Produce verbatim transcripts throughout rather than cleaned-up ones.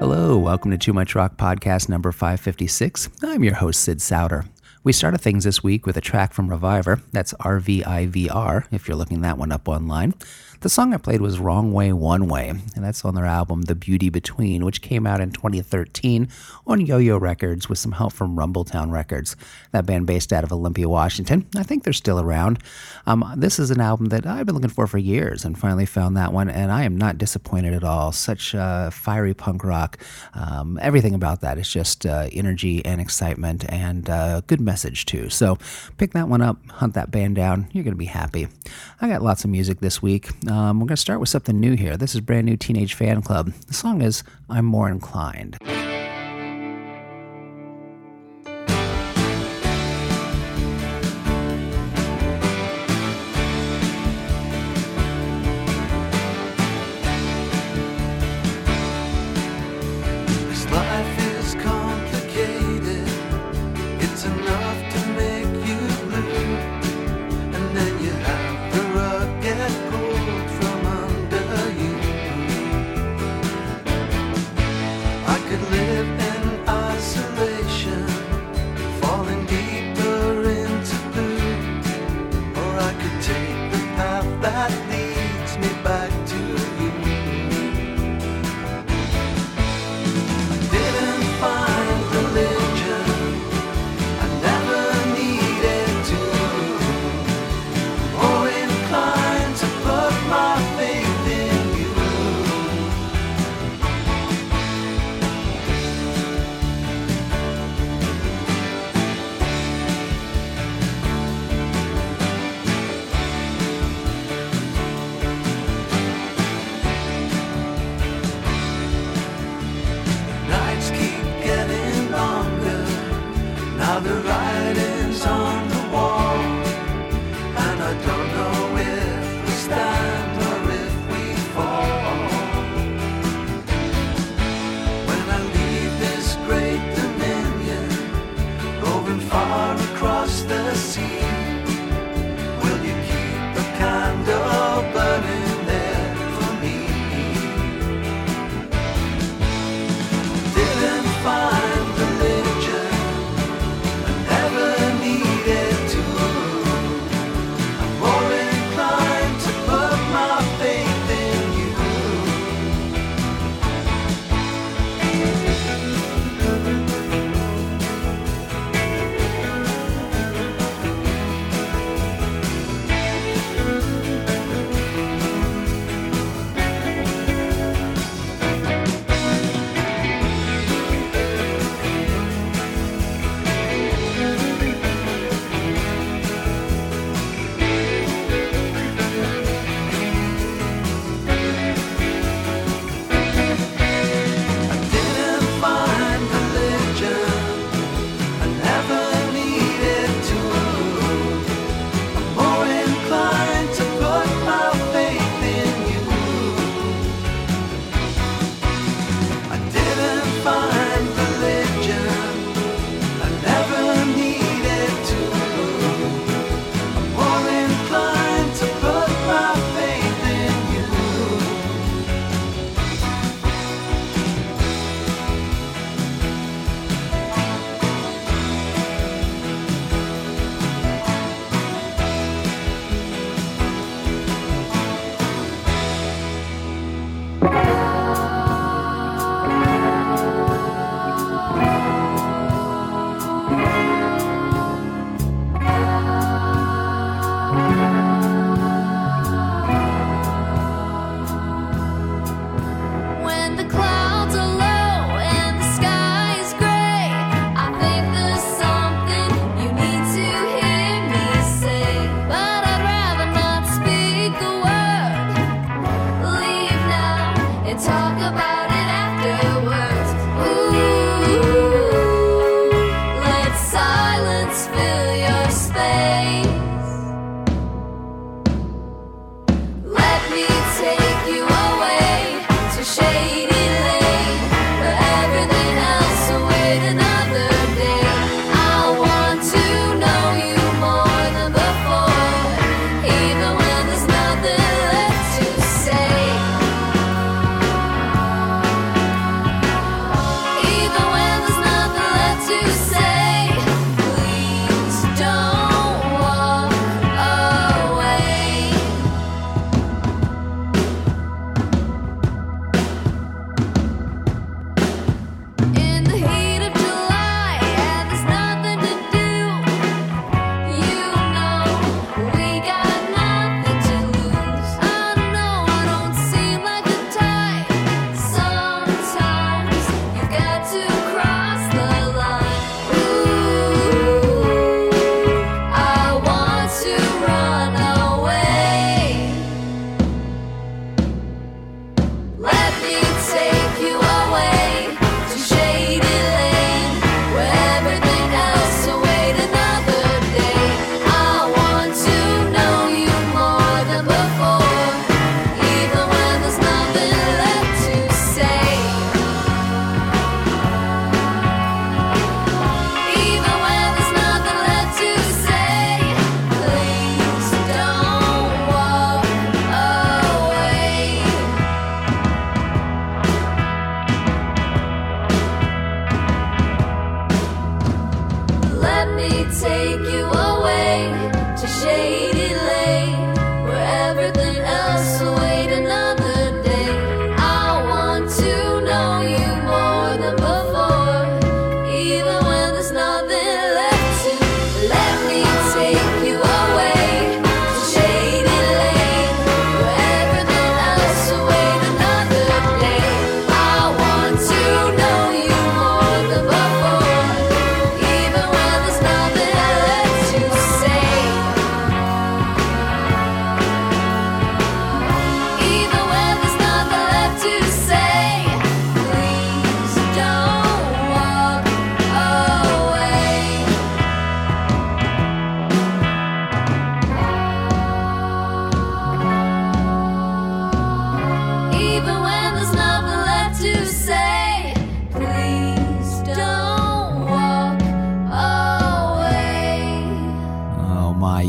Hello, welcome to Too Much Rock Podcast number five fifty-six. I'm your host, Sid Souter. We started things this week with a track from Reviver. That's R V I V R, if you're looking that one up online. The song I played was Wrong Way, One Way, and that's on their album The Beauty Between, which came out in twenty thirteen on Yo-Yo Records with some help from Rumbletown Records, that band based out of Olympia, Washington. I think they're still around. Um, this is an album that I've been looking for for years and finally found that one, and I am not disappointed at all. Such uh, fiery punk rock. Um, everything about that is just uh, energy and excitement and uh, good message too. So pick that one up, hunt that band down. You're going to be happy. I got lots of music this week. Um, we're going to start with something new here. This is brand new Teenage Fan Club. The song is I'm More Inclined.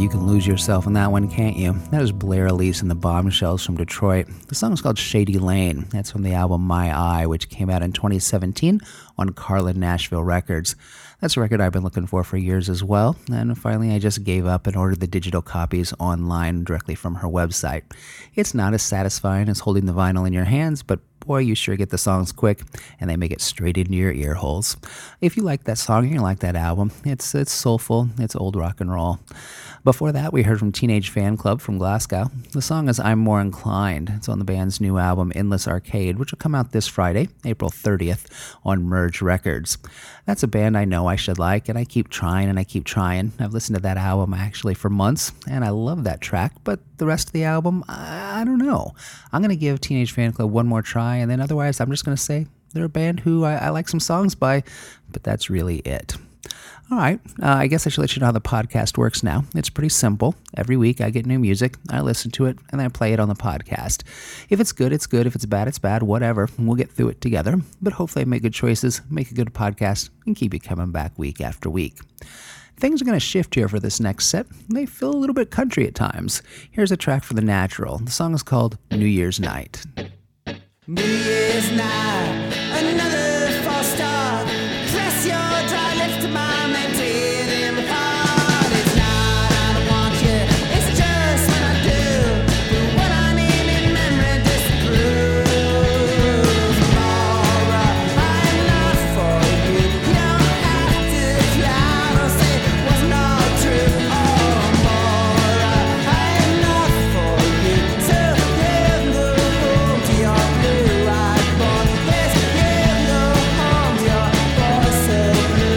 you can lose yourself in that one, can't you? That is Blair Elise and the Bombshells from Detroit. The song is called Shady Lane. That's from the album My Eye, which came out in twenty seventeen on Carlin Nashville Records. That's a record I've been looking for for years as well, and finally I just gave up and ordered the digital copies online directly from her website. It's not as satisfying as holding the vinyl in your hands, but boy, you sure get the songs quick, and they make it straight into your ear holes. If you like that song and you like that album, it's it's soulful, it's old rock and roll. Before that, we heard from Teenage Fan Club from Glasgow. The song is I'm More Inclined. It's on the band's new album, Endless Arcade, which will come out this Friday, April thirtieth, on Merge Records. That's a band I know I should like, and I keep trying and I keep trying. I've listened to that album actually for months, and I love that track, but the rest of the album, I, I don't know. I'm going to give Teenage Fan Club one more try, and then otherwise I'm just going to say they're a band who I, I like some songs by, but that's really it. All right, uh, I guess I should let you know how the podcast works now. It's pretty simple. Every week I get new music, I listen to it, and I play it on the podcast. If it's good, it's good. If it's bad, it's bad. Whatever, and we'll get through it together. But hopefully I make good choices, make a good podcast, and keep you coming back week after week. Things are going to shift here for this next set. They feel a little bit country at times. Here's a track for The Natural. The song is called New Year's Night. New Year's night, another false start. Press your dry lips to my melted in my heart. It's not I don't want you, it's just when I do. But what I need in memory disapproves. Tomorrow, I'm not for you. You don't have to cry or say what's not true. Oh, Maura, I'm not for you. So you can go home to your blue-eyed boy. Yes, you can go home to your boy so blue.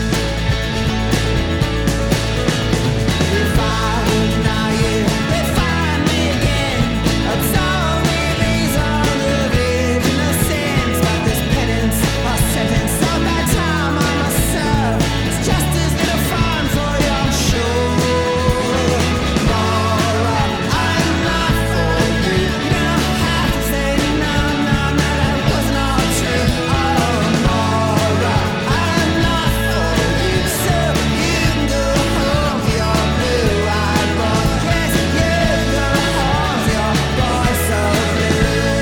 If I would deny you, they'd find me again. Absolve me, these are the original sins. But this penance or sentence or bad time on myself, it's just as little fun for you, I'm sure. Maura, I'm not for you. You don't have to say no, no, no, that was not true. Oh, Maura, I'm not for you. So you can go home to your blue-eyed boy. Yes, you can go home to your boy so blue.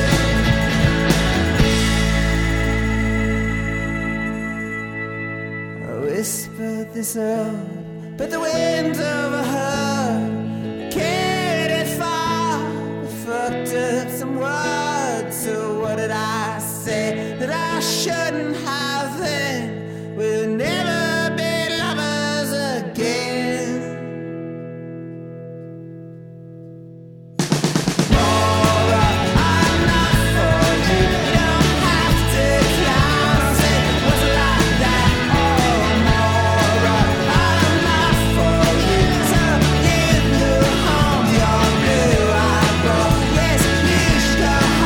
I whispered this out, but the wind overheard. Carried it far, but fucked up some words. So what did I say that I shouldn't have then? We'll never be lovers again. Maura, I'm not for you. You don't have to cry or say it was like that. Oh, Maura, I'm not for you. So you can go home to your blue-eyed boy. Yes, you should go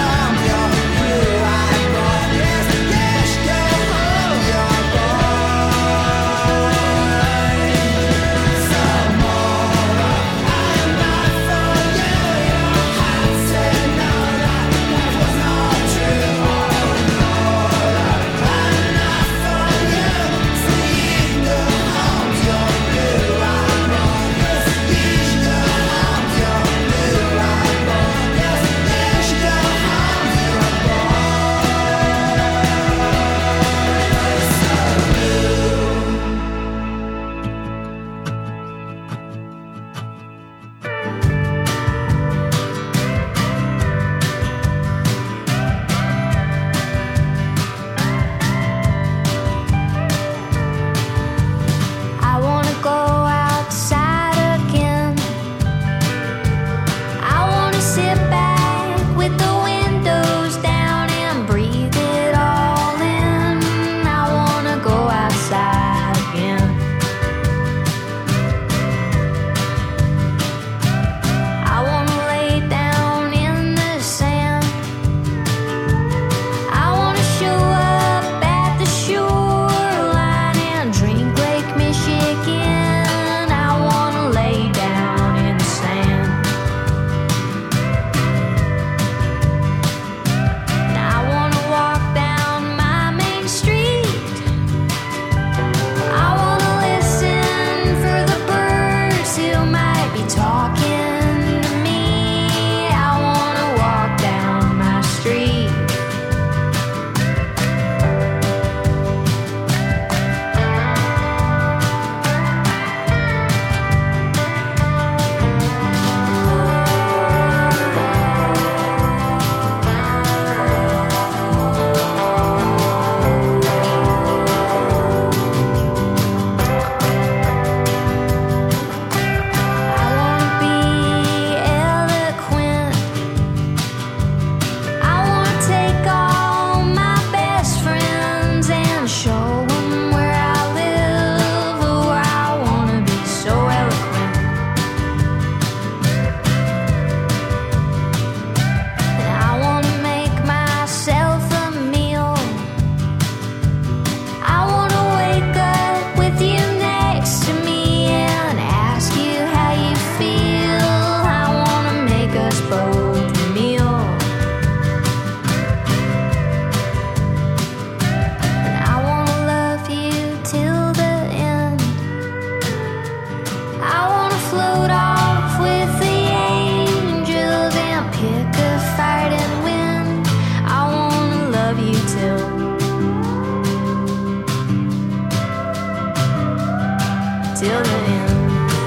till the end.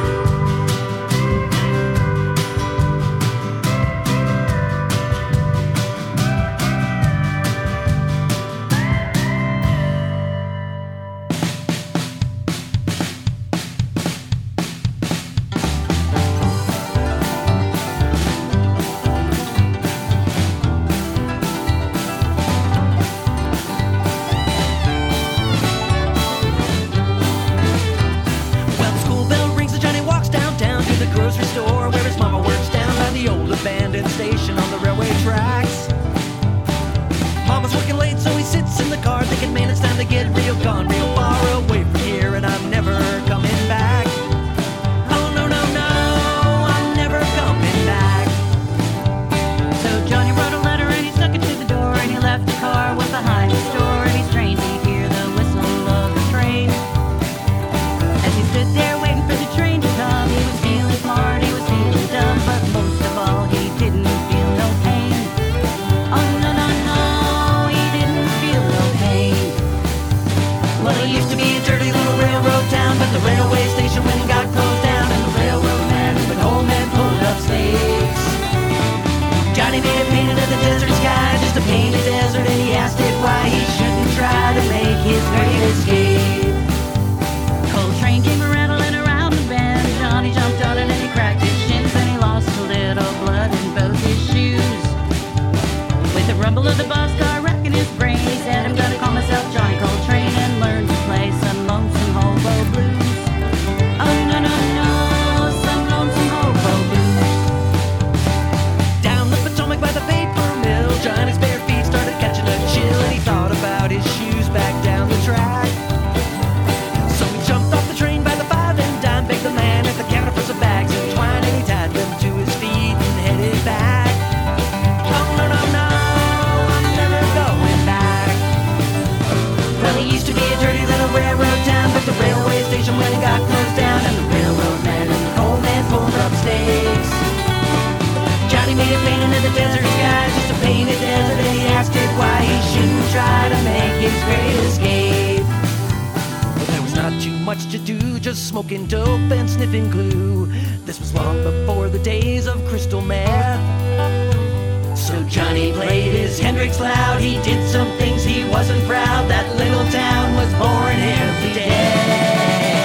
Smoking dope and sniffing glue. This was long before the days of crystal meth. So Johnny played his Hendrix loud. He did some things he wasn't proud. That little town was born here to death.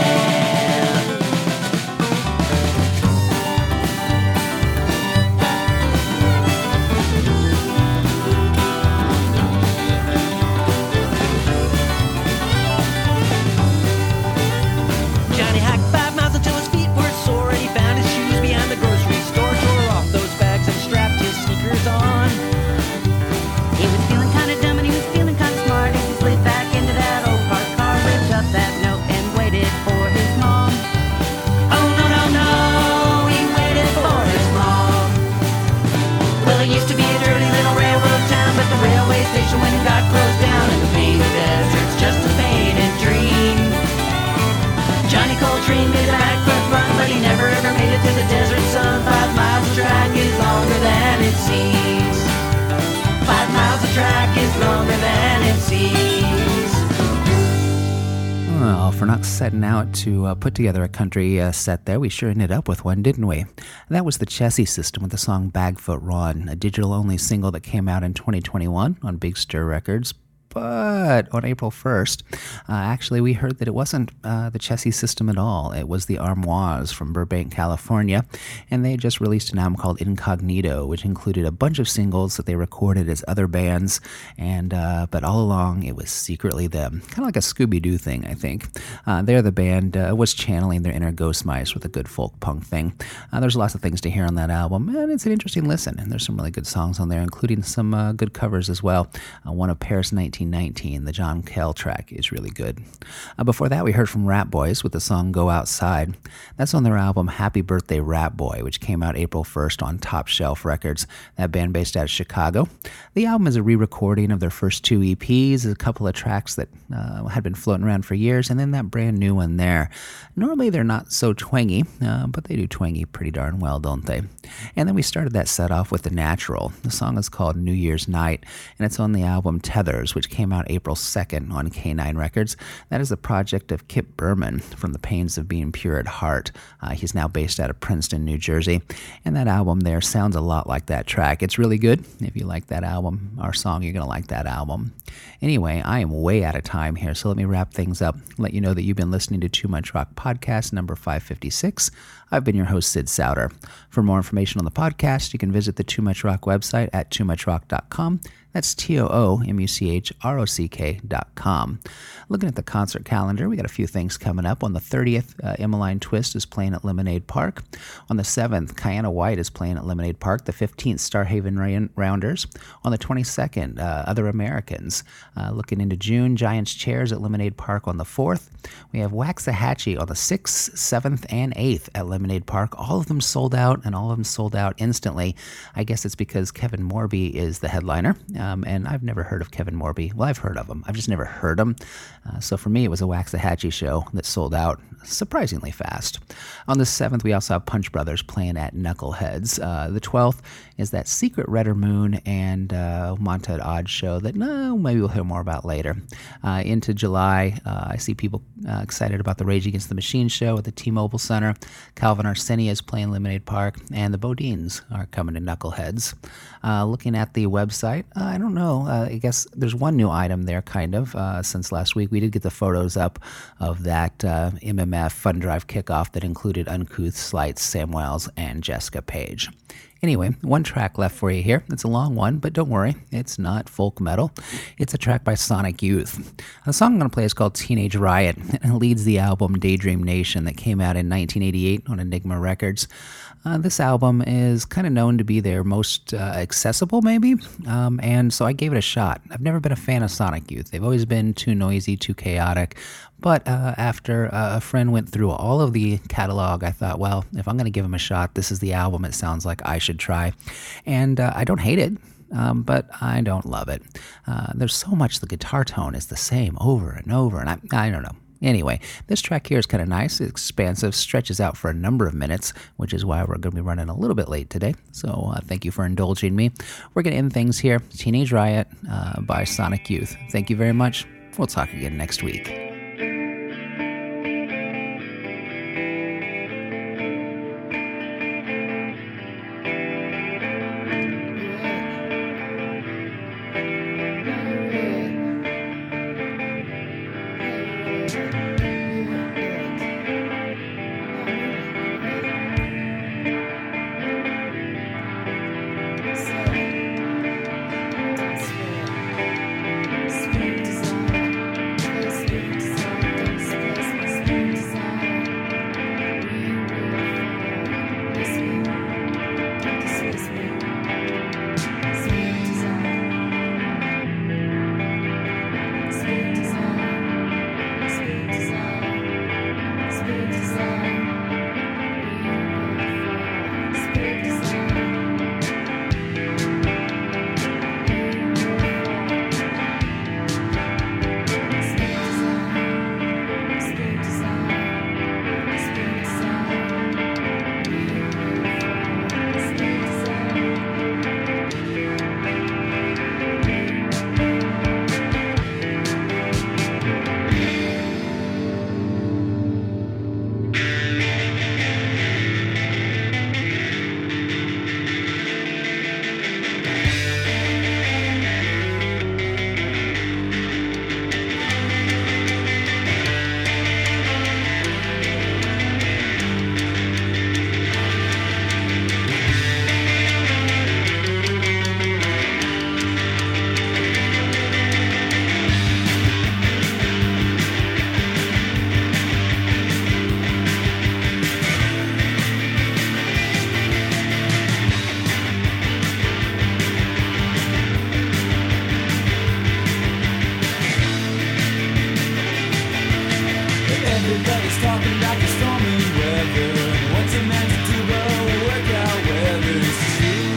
For not setting out to uh, put together a country uh, set there, we sure ended up with one, didn't we? And that was the Chessie System with the song Bagfoot Ron, a digital-only single that came out in twenty twenty-one on Big Stir Records. But on April first, uh, actually, we heard that it wasn't uh, the Chessie System at all. It was the Armoires from Burbank, California, and they just released an album called Incognito, which included a bunch of singles that they recorded as other bands, and uh, but all along it was secretly them. Kind of like a Scooby-Doo thing, I think. Uh, there, the band uh, was channeling their inner Ghost Mice with a good folk punk thing. Uh, there's lots of things to hear on that album, and it's an interesting listen, and there's some really good songs on there, including some uh, good covers as well. Uh, one of Paris nineteen nineteen, the John Kell track, is really good. Uh, before that, we heard from Rat Boys with the song Go Outside. That's on their album Happy Birthday Rat Boy, which came out April first on Top Shelf Records, that band based out of Chicago. The album is a re-recording of their first two E Ps, a couple of tracks that uh, had been floating around for years, and then that brand new one there. Normally they're not so twangy, uh, but they do twangy pretty darn well, don't they? And then we started that set off with The Natural. The song is called New Year's Night, and it's on the album Tethers, which came out April second on K nine Records. That is the project of Kip Berman from The Pains of Being Pure at Heart. Uh, he's now based out of Princeton, New Jersey, and that album there sounds a lot like that track. It's really good. If you like that album, our song, you're going to like that album. Anyway, I am way out of time here, so let me wrap things up. Let you know that you've been listening to Too Much Rock Podcast number five fifty-six. I've been your host, Sid Souter. For more information on the podcast, you can visit the Too Much Rock website at too much rock dot com. That's T O O M U C H R O C K dot com. Looking at the concert calendar, we got a few things coming up. On the thirtieth, uh, Emmeline Twist is playing at Lemonade Park. On the seventh, Kiana White is playing at Lemonade Park. The fifteenth, Starhaven Ra- Rounders. On the twenty-second, uh, Other Americans. Uh, looking into June, Giants Chairs at Lemonade Park on the fourth. We have Waxahachie on the sixth, seventh, and eighth at Lemonade Park. All of them sold out, and all of them sold out instantly. I guess it's because Kevin Morby is the headliner. Um, and I've never heard of Kevin Morby. Well, I've heard of him. I've just never heard him. Uh, so for me, it was a Waxahachie show that sold out surprisingly fast. On the seventh, we also have Punch Brothers playing at Knuckleheads. Uh, the twelfth is that Secret Redder Moon and uh, Monted Odd show that no, maybe we'll hear more about later. Uh, into July, uh, I see people uh, excited about the Rage Against the Machine show at the T-Mobile Center. Calvin Arsenia is playing Lemonade Park, and the Bodines are coming to Knuckleheads. Uh, looking at the website, uh, I don't know. Uh, I guess there's one new item there, kind of, uh, since last week. We did get the photos up of that uh, M M F Fun Drive kickoff that included Uncouth, Slights, Sam Wells, and Jessica Page. Anyway, one track left for you here. It's a long one, but don't worry, it's not folk metal. It's a track by Sonic Youth. The song I'm going to play is called Teenage Riot, and it leads the album Daydream Nation that came out in nineteen eighty-eight on Enigma Records. Uh, this album is kind of known to be their most uh, accessible, maybe, um, and so I gave it a shot. I've never been a fan of Sonic Youth. They've always been too noisy, too chaotic, but uh, after uh, a friend went through all of the catalog, I thought, well, if I'm going to give them a shot, this is the album it sounds like I should try, and uh, I don't hate it. Um, but I don't love it. Uh, there's so much the guitar tone is the same over and over, and I, I don't know. Anyway, this track here is kind of nice. It's expansive, stretches out for a number of minutes, which is why we're going to be running a little bit late today. So uh, thank you for indulging me. We're going to end things here. Teenage Riot uh, by Sonic Youth. Thank you very much. We'll talk again next week. Everybody's talking about the stormy weather. What's a man to do but work out whether it's true?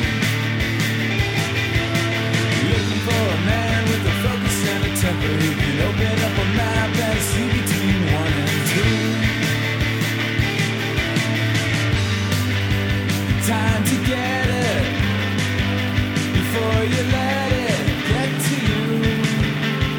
Looking for a man with a focus and a temper who can open up a map and see between one and two. Time to get it before you let it get to you.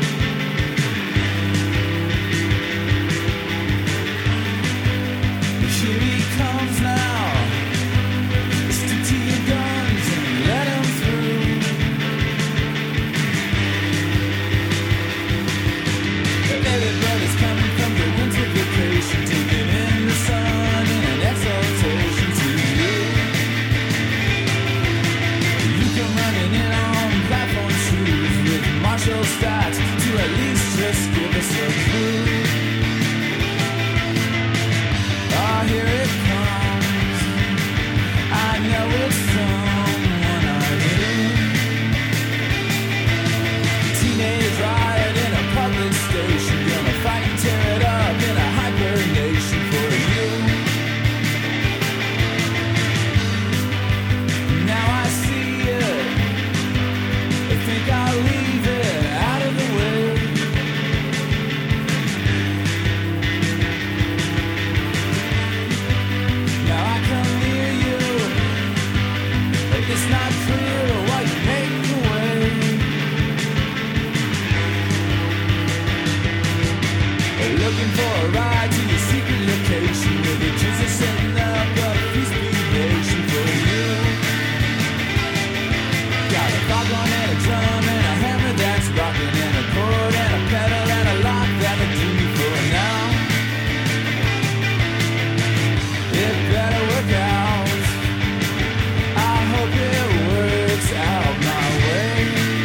foghorn and a drum and a hammer that's rocking and a chord and a pedal and a lock that'll do me for now. It better work out. I hope it works out my way.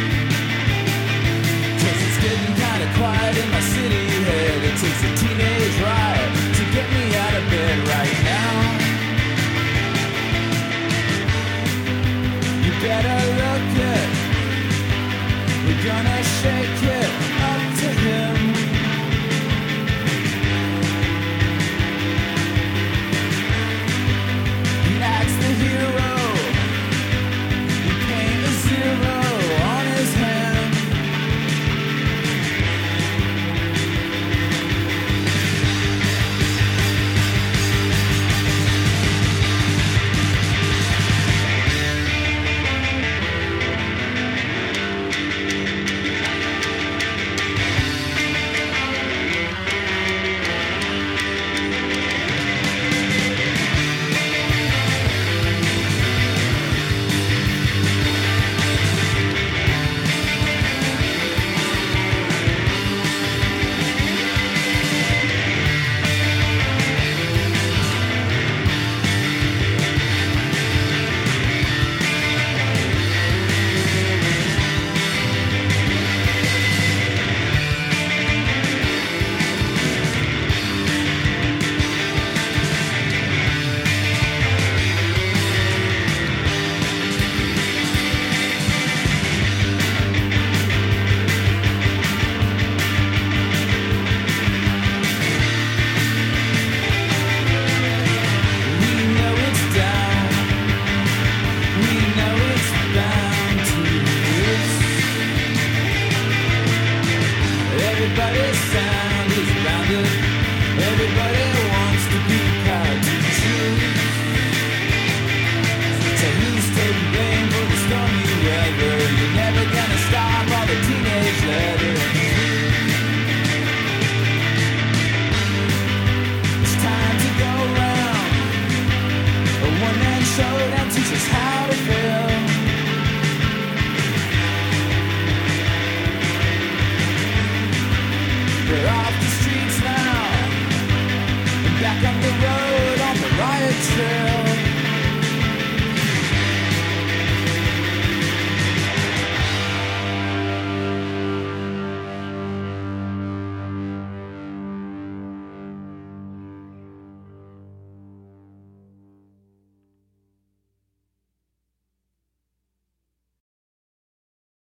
'Cause it's getting kinda quiet in my city head. It takes a teenage riot to get me out of bed right now. You better look it. We're gonna shake it up to him. He acts the hero. You paint a zero on his hand. Everybody's sound is rounded. Everybody wants to be proud to choose. So who's taking blame for the stormy weather? You're never gonna stop all the teenage leather. It's time to go round. A one-man showdown teaches how to feel. We're off the streets now, and back on the road on the riot trail.